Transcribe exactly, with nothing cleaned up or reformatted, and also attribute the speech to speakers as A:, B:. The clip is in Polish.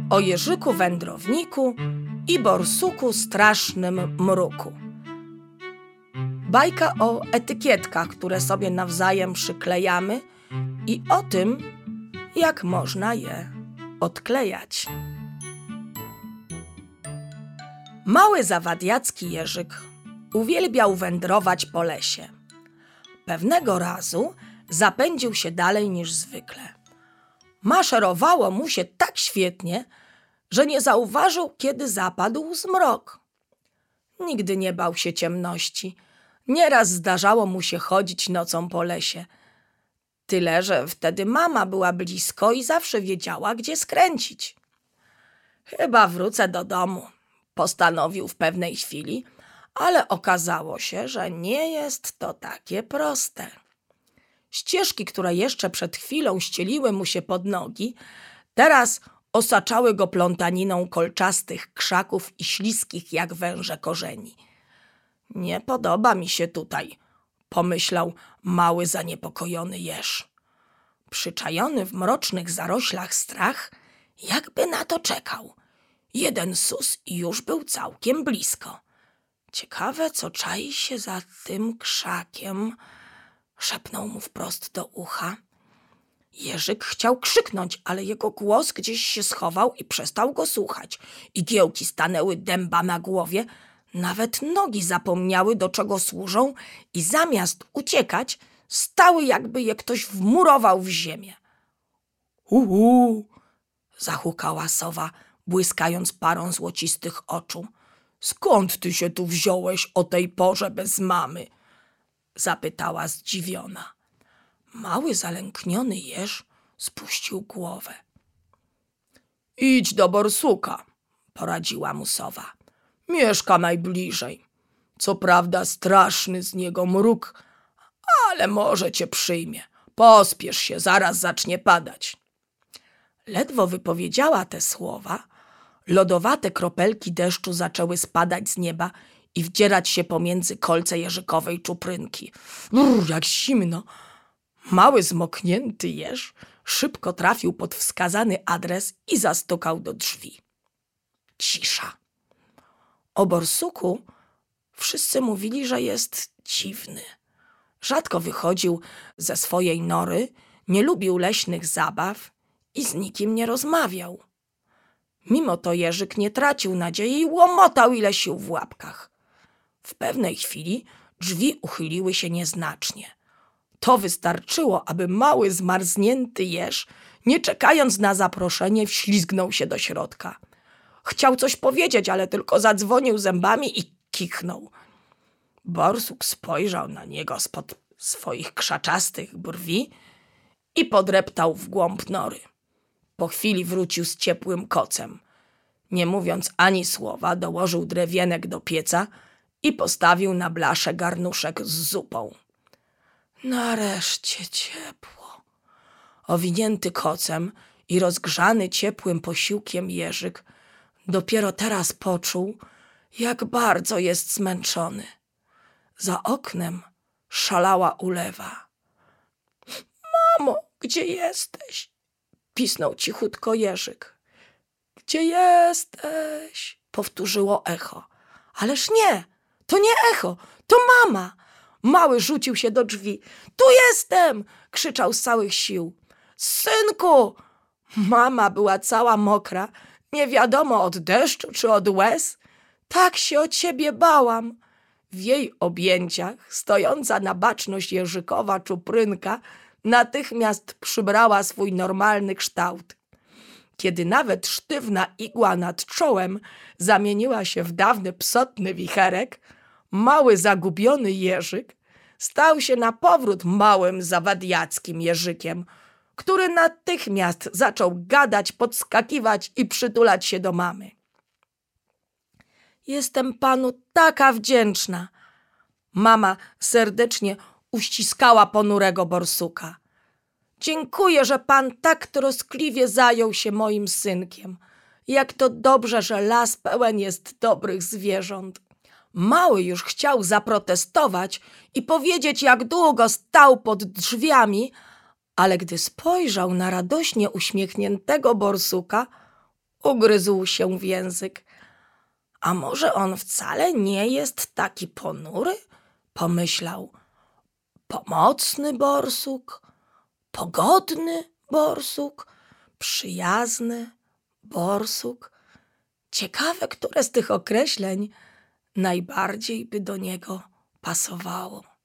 A: o jeżyku wędrowniku i borsuku strasznym mruku. Bajka o etykietkach, które sobie nawzajem przyklejamy i o tym, jak można je odklejać. Mały zawadiacki jeżyk uwielbiał wędrować po lesie. Pewnego razu zapędził się dalej niż zwykle. Maszerowało mu się tak świetnie, że nie zauważył, kiedy zapadł zmrok. Nigdy nie bał się ciemności. Nieraz zdarzało mu się chodzić nocą po lesie. Tyle, że wtedy mama była blisko i zawsze wiedziała, gdzie skręcić. Chyba wrócę do domu, postanowił w pewnej chwili, ale okazało się, że nie jest to takie proste. Ścieżki, które jeszcze przed chwilą ścieliły mu się pod nogi, teraz osaczały go plątaniną kolczastych krzaków i śliskich jak węże korzeni. Nie podoba mi się tutaj, pomyślał mały zaniepokojony jeż. Przyczajony w mrocznych zaroślach strach jakby na to czekał. Jeden sus i już był całkiem blisko. Ciekawe, co czai się za tym krzakiem, szepnął mu wprost do ucha. Jeżyk chciał krzyknąć, ale jego głos gdzieś się schował i przestał go słuchać. Igiełki stanęły dęba na głowie, nawet nogi zapomniały, do czego służą i zamiast uciekać, stały, jakby je ktoś wmurował w ziemię. Uhu! Zahukała sowa, błyskając parą złocistych oczu. Skąd ty się tu wziąłeś o tej porze bez mamy? Zapytała zdziwiona. Mały zalękniony jeż spuścił głowę. Idź do borsuka, poradziła mu sowa. Mieszka najbliżej. Co prawda straszny z niego mruk, ale może cię przyjmie. Pospiesz się, zaraz zacznie padać. Ledwo wypowiedziała te słowa, lodowate kropelki deszczu zaczęły spadać z nieba i wdzierać się pomiędzy kolce jeżykowej czuprynki. Brr, jak zimno! Mały zmoknięty jeż szybko trafił pod wskazany adres i zastukał do drzwi. Cisza. O borsuku wszyscy mówili, że jest dziwny. Rzadko wychodził ze swojej nory, nie lubił leśnych zabaw i z nikim nie rozmawiał. Mimo to jeżyk nie tracił nadziei i łomotał, ile sił w łapkach. W pewnej chwili drzwi uchyliły się nieznacznie. To wystarczyło, aby mały zmarznięty jeż, nie czekając na zaproszenie, wślizgnął się do środka. Chciał coś powiedzieć, ale tylko zadzwonił zębami i kichnął. Borsuk spojrzał na niego spod swoich krzaczastych brwi i podreptał w głąb nory. Po chwili wrócił z ciepłym kocem. Nie mówiąc ani słowa, dołożył drewienek do pieca i postawił na blasze garnuszek z zupą. Nareszcie ciepło. Owinięty kocem i rozgrzany ciepłym posiłkiem jeżyk dopiero teraz poczuł, jak bardzo jest zmęczony. Za oknem szalała ulewa. Mamo, gdzie jesteś? Pisnął cichutko jeżyk. Gdzie jesteś? Powtórzyło echo. Ależ nie, to nie echo, to mama. Mały rzucił się do drzwi. Tu jestem! Krzyczał z całych sił. Synku! Mama była cała mokra, nie wiadomo od deszczu czy od łez. Tak się o ciebie bałam. W jej objęciach stojąca na baczność jeżykowa czuprynka natychmiast przybrała swój normalny kształt. Kiedy nawet sztywna igła nad czołem zamieniła się w dawny psotny wicherek, mały zagubiony jeżyk stał się na powrót małym zawadiackim jeżykiem, który natychmiast zaczął gadać, podskakiwać i przytulać się do mamy. Jestem panu taka wdzięczna. Mama serdecznie uściskała ponurego borsuka. Dziękuję, że pan tak troskliwie zajął się moim synkiem. Jak to dobrze, że las pełen jest dobrych zwierząt. Mały już chciał zaprotestować i powiedzieć, jak długo stał pod drzwiami, ale gdy spojrzał na radośnie uśmiechniętego borsuka, ugryzł się w język. A może on wcale nie jest taki ponury? Pomyślał. Pomocny borsuk, pogodny borsuk, przyjazny borsuk. Ciekawe, które z tych określeń najbardziej by do niego pasowało.